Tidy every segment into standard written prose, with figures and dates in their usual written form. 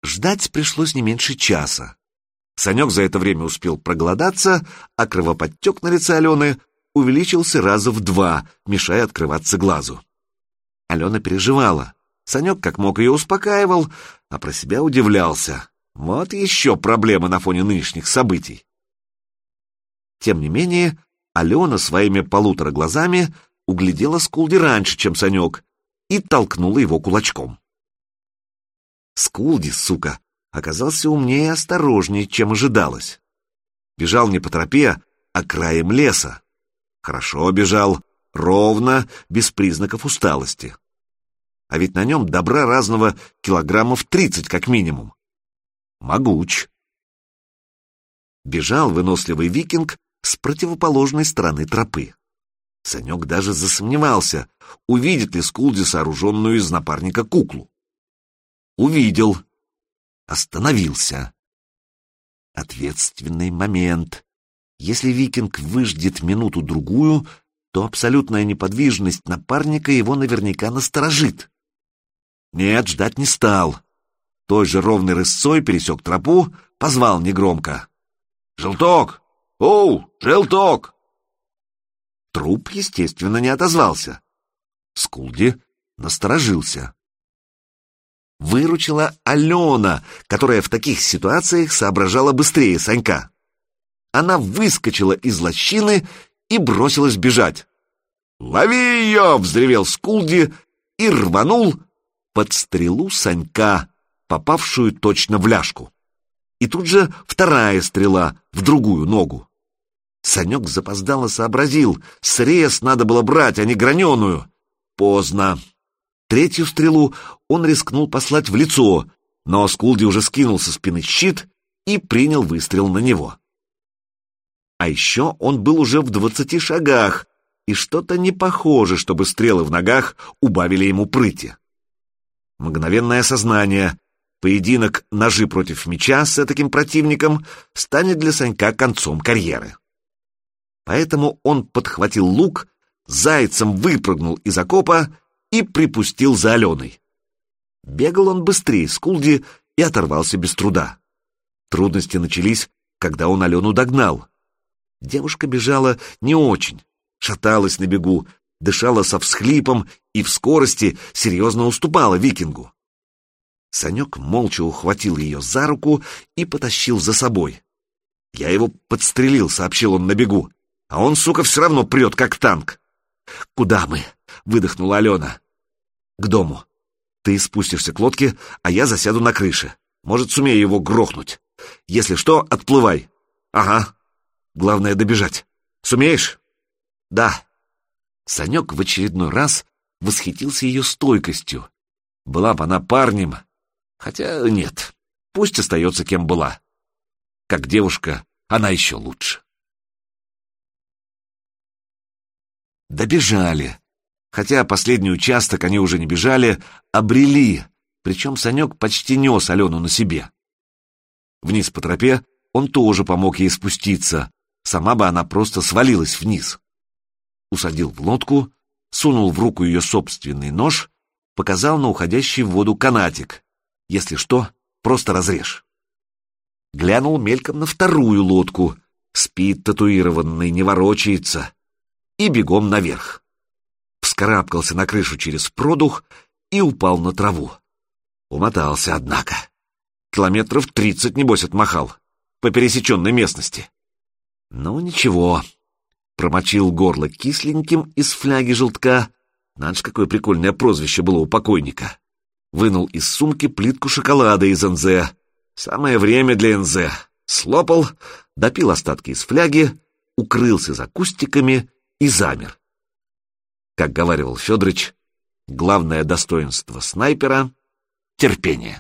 Ждать пришлось не меньше часа. Санек за это время успел проголодаться, а кровоподтек на лице Алены увеличился раза в 2, мешая открываться глазу. Алена переживала. Санек как мог ее успокаивал, а про себя удивлялся. Вот еще проблемы на фоне нынешних событий. Тем не менее, Алена своими 1,5 глазами углядела Скулди раньше, чем Санек, и толкнула его кулачком. Скулди, сука, оказался умнее и осторожнее, чем ожидалось. Бежал не по тропе, а краем леса. Хорошо бежал, ровно, без признаков усталости. А ведь на нем добра разного 30 килограммов как минимум. Могуч. Бежал выносливый викинг с противоположной стороны тропы. Санек даже засомневался, увидит ли Скулди сооруженную из напарника куклу. Увидел. Остановился. Ответственный момент. Если викинг выждет минуту-другую, то абсолютная неподвижность напарника его наверняка насторожит. Нет, ждать не стал. Той же ровной рысцой пересек тропу, позвал негромко. «Желток! Оу, Желток!» Труп, естественно, не отозвался. Скулди насторожился. Выручила Алена, которая в таких ситуациях соображала быстрее Санька. Она выскочила из лощины и бросилась бежать. «Лови ее!» — взревел Скулди и рванул под стрелу Санька, попавшую точно в ляжку. И тут же вторая стрела в другую ногу. Санек запоздало сообразил, срез надо было брать, а не граненую. Поздно. Третью стрелу он рискнул послать в лицо, но Скулди уже скинул со спины щит и принял выстрел на него. А еще он был уже в 20 шагах, и что-то не похоже, чтобы стрелы в ногах убавили ему прыти. Мгновенное осознание. Поединок ножи против меча с таким противником станет для Санька концом карьеры. Поэтому он подхватил лук, зайцем выпрыгнул из окопа и припустил за Аленой. Бегал он быстрее Скулди и оторвался без труда. Трудности начались, когда он Алену догнал. Девушка бежала не очень, шаталась на бегу, дышала со всхлипом и в скорости серьезно уступала викингу. Санек молча ухватил ее за руку и потащил за собой. «Я его подстрелил», — сообщил он на бегу, «а он, сука, все равно прет, как танк». «Куда мы?» — выдохнула Алена. «К дому. Ты спустишься к лодке, а я засяду на крыше. Может, сумею его грохнуть. Если что, отплывай». «Ага. Главное добежать. Сумеешь?» «Да». Санек в очередной раз восхитился ее стойкостью. Была бы она парнем, хотя нет, пусть остается кем была. Как девушка она еще лучше. Добежали. Хотя последний участок они уже не бежали, а брели, причем Санек почти нес Алену на себе. Вниз по тропе он тоже помог ей спуститься, сама бы она просто свалилась вниз. Усадил в лодку, сунул в руку ее собственный нож, показал на уходящий в воду канатик. Если что, просто разрежь. Глянул мельком на вторую лодку. Спит татуированный, не ворочается. И бегом наверх. Вскарабкался на крышу через продух и упал на траву. Умотался, однако. 30 километров, небось, отмахал. По пересеченной местности. Ну, ничего. Промочил горло кисленьким из фляги желтка. Надо ж, какое прикольное прозвище было у покойника. Вынул из сумки плитку шоколада из НЗ. Самое время для НЗ. Слопал, допил остатки из фляги, укрылся за кустиками и замер. Как говаривал Федорович, главное достоинство снайпера — терпение.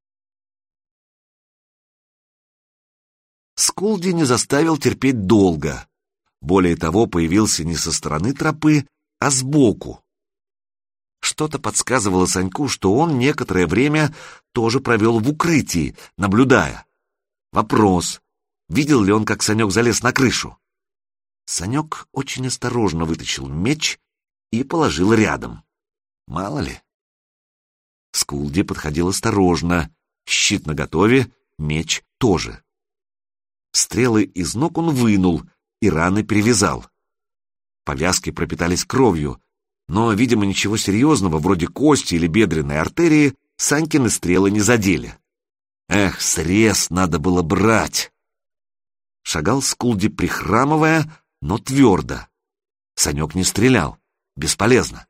Скулди не заставил терпеть долго. Более того, появился не со стороны тропы, а сбоку. Что-то подсказывало Саньку, что он некоторое время тоже провел в укрытии, наблюдая. Вопрос, видел ли он, как Санек залез на крышу? Санек очень осторожно вытащил меч и положил рядом. Мало ли. Скулди подходил осторожно, щит наготове, меч тоже. Стрелы из ног он вынул и раны перевязал. Повязки пропитались кровью, но, видимо, ничего серьезного, вроде кости или бедренной артерии, Санькины стрелы не задели. Эх, срез надо было брать! Шагал Скулди, прихрамывая, но твердо. Санек не стрелял. Бесполезно.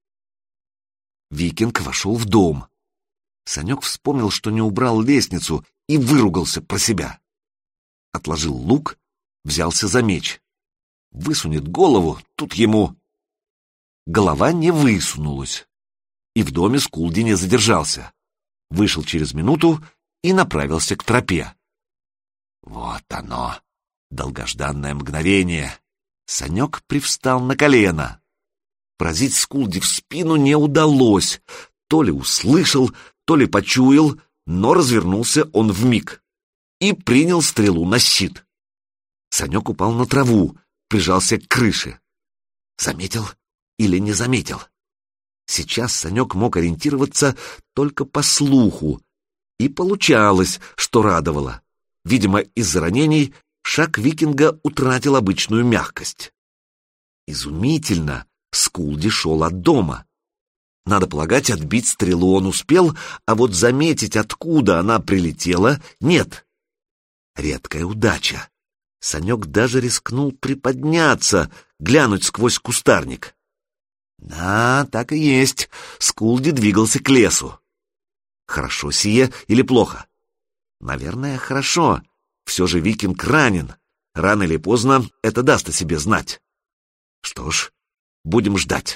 Викинг вошел в дом. Санек вспомнил, что не убрал лестницу, и выругался про себя. Отложил лук, взялся за меч. Высунет голову, тут ему... Голова не высунулась. И в доме Скулди не задержался. Вышел через минуту и направился к тропе. Вот оно, долгожданное мгновение. Санек привстал на колено. Поразить Скулди в спину не удалось. То ли услышал, то ли почуял, но развернулся он вмиг и принял стрелу на щит. Санек упал на траву, прижался к крыше. Заметил или не заметил? Сейчас Санек мог ориентироваться только по слуху, и получалось, что радовало. Видимо, из-за ранений шаг викинга утратил обычную мягкость. Изумительно, Скулди шел от дома. Надо полагать, отбить стрелу он успел, а вот заметить, откуда она прилетела, нет. Редкая удача. Санек даже рискнул приподняться, глянуть сквозь кустарник. Да, так и есть, Скулди двигался к лесу. Хорошо сие или плохо? Наверное, хорошо. Все же викинг ранен. Рано или поздно это даст о себе знать. Что ж, будем ждать.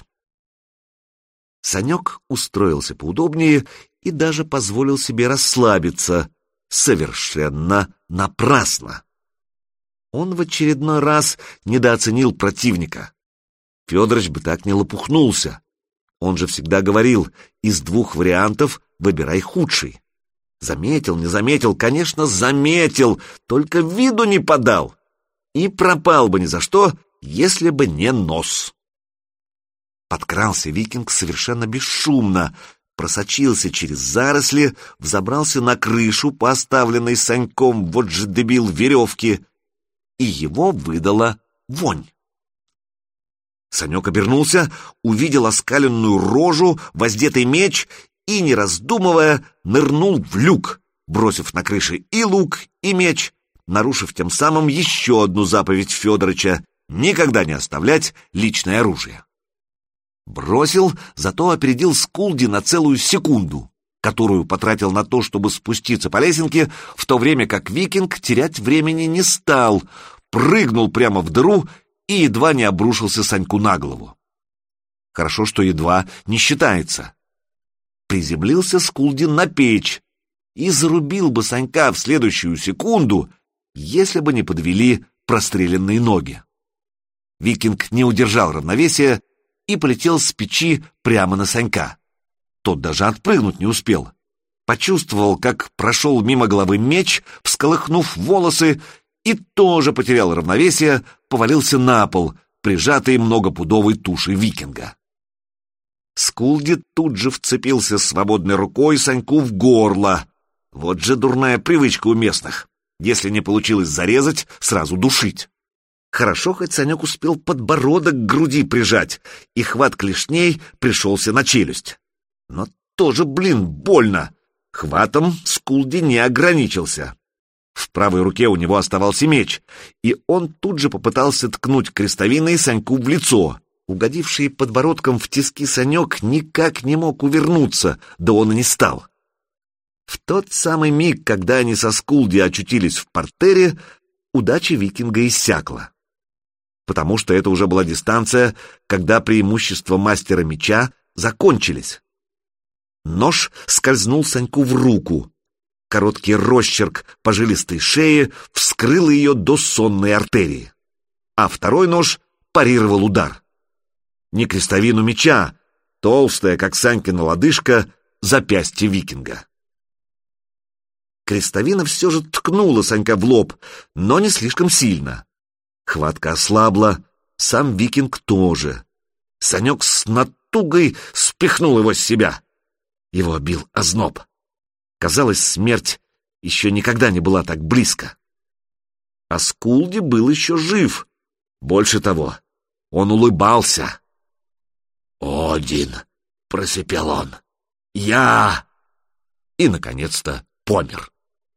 Санек устроился поудобнее и даже позволил себе расслабиться. Совершенно напрасно. Он в очередной раз недооценил противника. Федорович бы так не лопухнулся. Он же всегда говорил, из двух вариантов выбирай худший. Заметил, не заметил, конечно, заметил, только виду не подал. И пропал бы ни за что, если бы не нос. Подкрался викинг совершенно бесшумно, просочился через заросли, взобрался на крышу, поставленной Саньком, вот же дебил, веревки, и его выдала вонь. Санек обернулся, увидел оскаленную рожу, воздетый меч и, не раздумывая, нырнул в люк, бросив на крыше и лук, и меч, нарушив тем самым еще одну заповедь Федорыча — никогда не оставлять личное оружие. Бросил, зато опередил Скулди на целую секунду, которую потратил на то, чтобы спуститься по лесенке, в то время как викинг терять времени не стал, прыгнул прямо в дыру и едва не обрушился Саньку на голову. Хорошо, что едва не считается. Приземлился Скулди на печь и зарубил бы Санька в следующую секунду, если бы не подвели простреленные ноги. Викинг не удержал равновесия и полетел с печи прямо на Санька. Тот даже отпрыгнуть не успел. Почувствовал, как прошел мимо головы меч, всколыхнув волосы, и тоже потерял равновесие, повалился на пол, прижатый многопудовой тушей викинга. Скулди тут же вцепился свободной рукой Саньку в горло. Вот же дурная привычка у местных. Если не получилось зарезать, сразу душить. Хорошо, хоть Санек успел подбородок к груди прижать, и хват клешней пришелся на челюсть. Но тоже, больно. Хватом Скулди не ограничился. В правой руке у него оставался меч, и он тут же попытался ткнуть крестовиной Саньку в лицо. Угодивший подбородком в тиски Санек никак не мог увернуться, да он и не стал. В тот самый миг, когда они со Скулди очутились в партере, удача викинга иссякла. Потому что это уже была дистанция, когда преимущества мастера меча закончились. Нож скользнул Саньку в руку. Короткий росчерк по жилистой шее вскрыл ее до сонной артерии. А второй нож парировал удар. Не крестовину меча, толстая, как Санькина лодыжка, запястье викинга. Крестовина все же ткнула Санька в лоб, но не слишком сильно. Хватка ослабла, сам викинг тоже. Санек с натугой спихнул его с себя. Его бил озноб. Казалось, смерть еще никогда не была так близко. А Скулди был еще жив. Больше того, он улыбался. «Один!» — просипел он. «Я!» И, наконец-то, помер.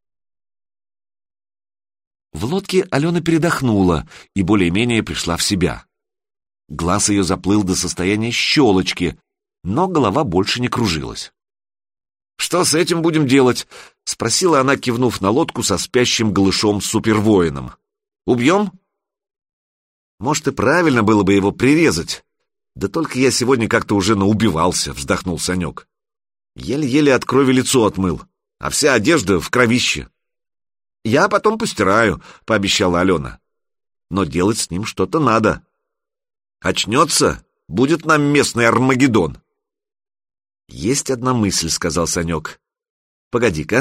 В лодке Алена передохнула и более-менее пришла в себя. Глаз ее заплыл до состояния щелочки, но голова больше не кружилась. «Что с этим будем делать?» — спросила она, кивнув на лодку со спящим голышом супервоином. «Убьем?» «Может, и правильно было бы его прирезать. Да только я сегодня как-то уже наубивался», — вздохнул Санек. «Еле-еле от крови лицо отмыл, а вся одежда в кровище». «Я потом постираю», — пообещала Алена. «Но делать с ним что-то надо. Очнется, будет нам местный Армагеддон». «Есть одна мысль», — сказал Санек. «Погоди-ка».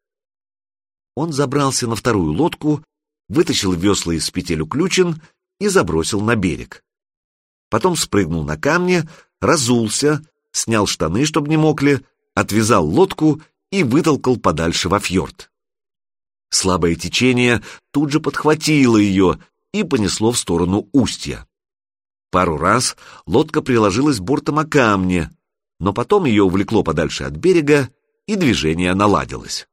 Он забрался на вторую лодку, вытащил весла из петель уключен и забросил на берег. Потом спрыгнул на камни, разулся, снял штаны, чтобы не мокли, отвязал лодку и вытолкал подальше во фьорд. Слабое течение тут же подхватило ее и понесло в сторону устья. Пару раз лодка приложилась бортом о камни, но потом ее увлекло подальше от берега, и движение наладилось.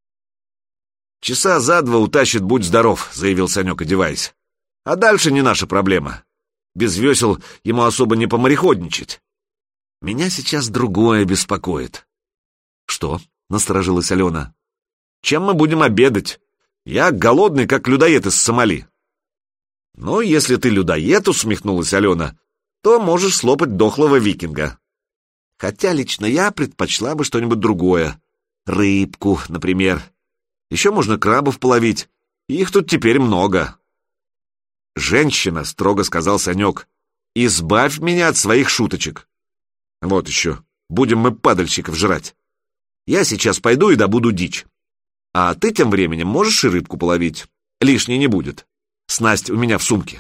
«Часа за два утащит, будь здоров», — заявил Санек, одеваясь. «А дальше не наша проблема. Без весел ему особо не помореходничать. Меня сейчас другое беспокоит». «Что?» — насторожилась Алена. «Чем мы будем обедать? Я голодный, как людоед из Сомали». «Ну, если ты людоед», — усмехнулась Алена, — «то можешь слопать дохлого викинга. Хотя лично я предпочла бы что-нибудь другое. Рыбку, например. Еще можно крабов половить. Их тут теперь много». «Женщина», — строго сказал Санек, — «избавь меня от своих шуточек. Вот еще, будем мы падальщиков жрать. Я сейчас пойду и добуду дичь. А ты тем временем можешь и рыбку половить. Лишней не будет. Снасть у меня в сумке».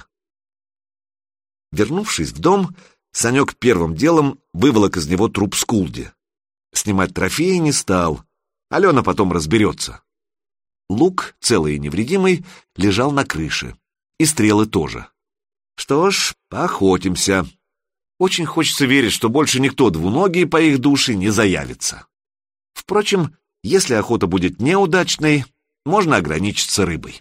Вернувшись в дом, Санек первым делом выволок из него труп Скулди. Снимать трофеи не стал. Алена потом разберется. Лук, целый и невредимый, лежал на крыше. И стрелы тоже. Что ж, поохотимся. Очень хочется верить, что больше никто двуногий по их душе не заявится. Впрочем, если охота будет неудачной, можно ограничиться рыбой.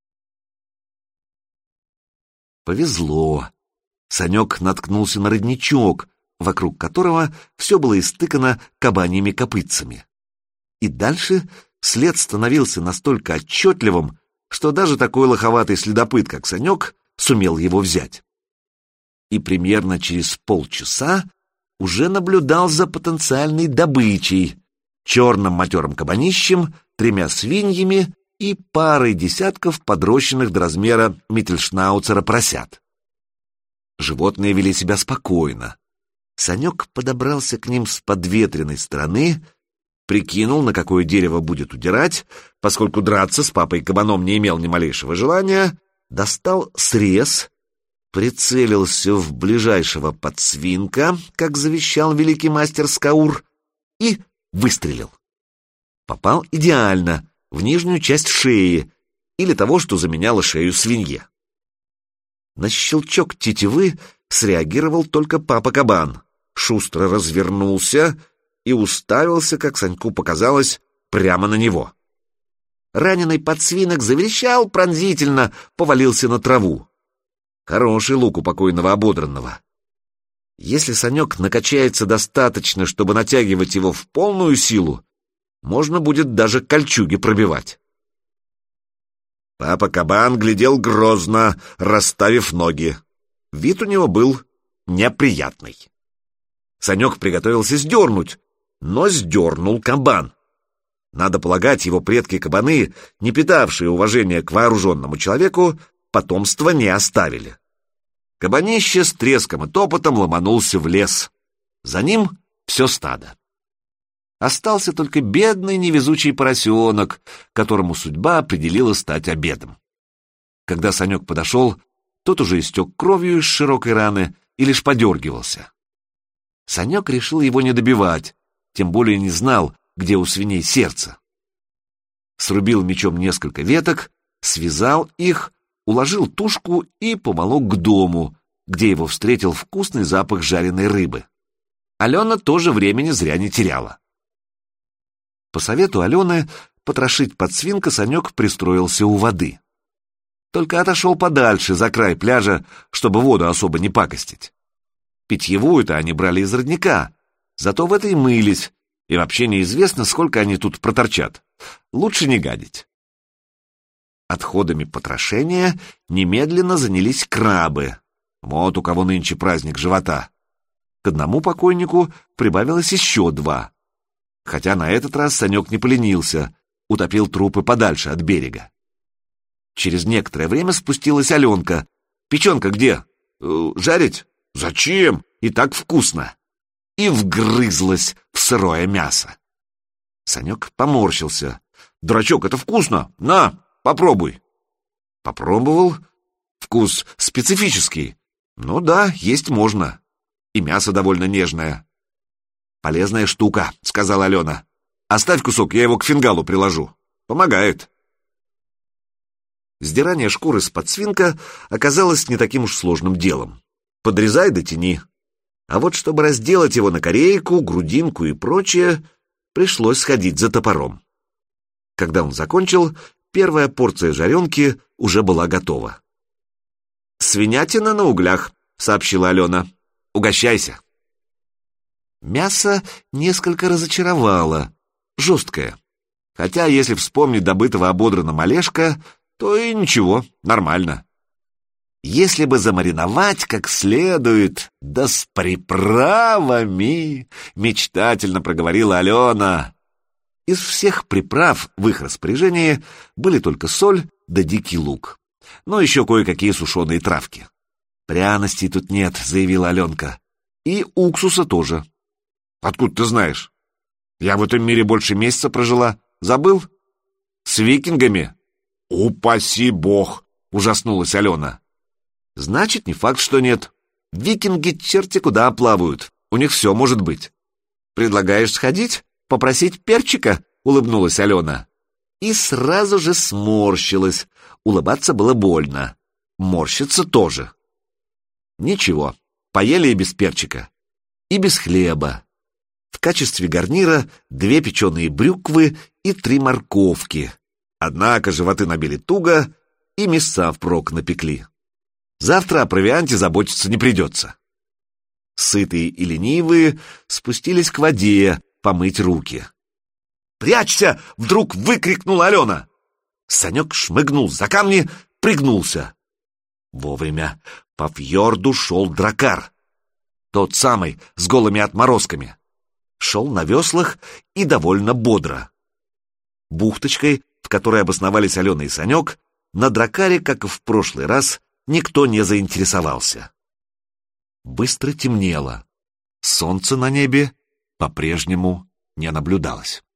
Повезло. Санек наткнулся на родничок, вокруг которого все было истыкано кабаньими копытцами. И дальше след становился настолько отчетливым, что даже такой лоховатый следопыт, как Санек, сумел его взять. И примерно через полчаса уже наблюдал за потенциальной добычей, черным матерым кабанищем, 3 свиньями и парой десятков подрощенных до размера миттельшнауцера поросят. Животные вели себя спокойно. Санек подобрался к ним с подветренной стороны, прикинул, на какое дерево будет удирать, поскольку драться с папой-кабаном не имел ни малейшего желания, достал срез, прицелился в ближайшего подсвинка, как завещал великий мастер Скаур, и выстрелил. Попал идеально, в нижнюю часть шеи, или того, что заменяло шею свинье. На щелчок тетивы среагировал только папа-кабан, шустро развернулся и уставился, как Саньку показалось, прямо на него. Раненый подсвинок заверещал пронзительно, повалился на траву. Хороший лук у покойного ободранного. Если Санек накачается достаточно, чтобы натягивать его в полную силу, можно будет даже кольчуги пробивать. Папа-кабан глядел грозно, расставив ноги. Вид у него был неприятный. Санек приготовился сдернуть, но сдернул кабан. Надо полагать, его предки-кабаны, не питавшие уважения к вооруженному человеку, потомства не оставили. Кабанище с треском и топотом ломанулся в лес. За ним все стадо. Остался только бедный невезучий поросенок, которому судьба определила стать обедом. Когда Санек подошел, тот уже истек кровью из широкой раны и лишь подергивался. Санек решил его не добивать, тем более не знал, где у свиней сердце. срубил мечом несколько веток, связал их, уложил тушку и поволок к дому, где его встретил вкусный запах жареной рыбы. Алена тоже времени зря не теряла. По совету Алены потрошить подсвинка Санек пристроился у воды. Только отошел подальше, за край пляжа, чтобы воду особо не пакостить. Питьевую-то они брали из родника, зато в этой мылись, и вообще неизвестно, сколько они тут проторчат. Лучше не гадить. Отходами потрошения немедленно занялись крабы. Вот у кого нынче праздник живота. К одному покойнику прибавилось еще 2. Хотя на этот раз Санек не поленился, утопил трупы подальше от берега. Через некоторое время спустилась Аленка. «Печенка где? Жарить? Зачем? И так вкусно!» И вгрызлась в сырое мясо. Санек поморщился. «Дурачок, это вкусно! На, попробуй!» Попробовал. Вкус специфический. Ну да, есть можно. И мясо довольно нежное. «Полезная штука», — сказала Алена. «Оставь кусок, я его к фингалу приложу. Помогает». Сдирание шкуры с подсвинка оказалось не таким уж сложным делом. Подрезай да тяни. А вот чтобы разделать его на корейку, грудинку и прочее, пришлось сходить за топором. Когда он закончил, первая порция жаренки уже была готова. «Свинятина на углях», — сообщила Алена. «Угощайся». Мясо несколько разочаровало, жесткое. Хотя, если вспомнить добытого ободранного Олежка, то и ничего, нормально. Если бы замариновать как следует, да с приправами, мечтательно проговорила Алена. Из всех приправ в их распоряжении были только соль да дикий лук. Ну, еще кое-какие сушеные травки. «Пряностей тут нет», — заявила Аленка. «И уксуса тоже». «Откуда ты знаешь? Я в этом мире больше месяца прожила. Забыл? С викингами?» «Упаси бог!» — ужаснулась Алена. «Значит, не факт, что нет. Викинги черти куда плавают. У них все может быть». «Предлагаешь сходить? Попросить перчика?» — улыбнулась Алена. И сразу же сморщилась. Улыбаться было больно. Морщиться тоже. Ничего, поели и без перчика. И без хлеба. В качестве гарнира 2 печеные брюквы и 3 морковки. Однако животы набили туго и мяса впрок напекли. Завтра о провианте заботиться не придется. Сытые и ленивые спустились к воде помыть руки. «Прячься!» — вдруг выкрикнула Алена. Санек шмыгнул за камни, пригнулся. Вовремя по фьорду шел дракар. Тот самый, с голыми отморозками. Шел на веслах и довольно бодро. Бухточкой, в которой обосновались Алена и Санек, на дракаре, как и в прошлый раз, никто не заинтересовался. Быстро темнело. Солнца на небе по-прежнему не наблюдалось.